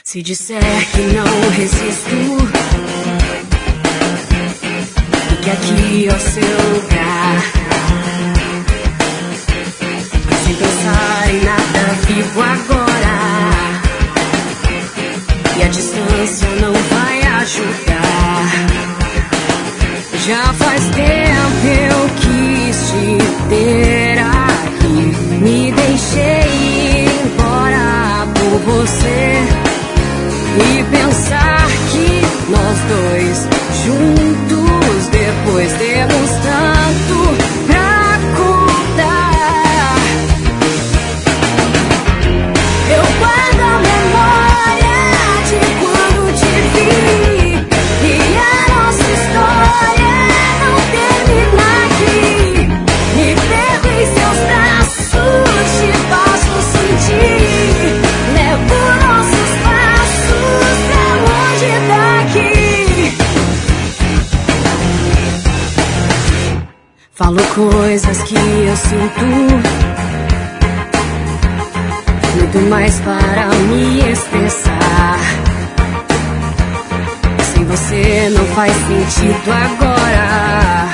Se disser que não resisto e que aqui é o seu lugar, sem pensar em nada, vivo agora. E a distância não vai ajudar. Já faz tempo eu quis te ter aqui, me deixei ir embora por você. E pensar que nós dois juntos depois temos tanto pra contar. Eu guardo a memória de quando te vi, e a nossa história não termina aqui. Me pego em seus braços, te faço sentir, levo nossos passos pra longe daqui. Falo coisas que eu sinto, muito mais para me expressar. Sem você não faz sentido agora.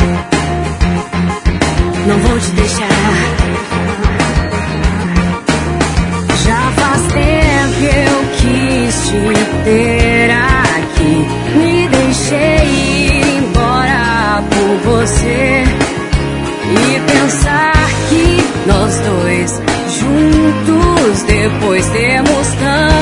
Não vou te deixar. Já faz tempo que eu quis te ter aqui, me deixei ir embora por você. E pensar que nós dois juntos depois temos tanto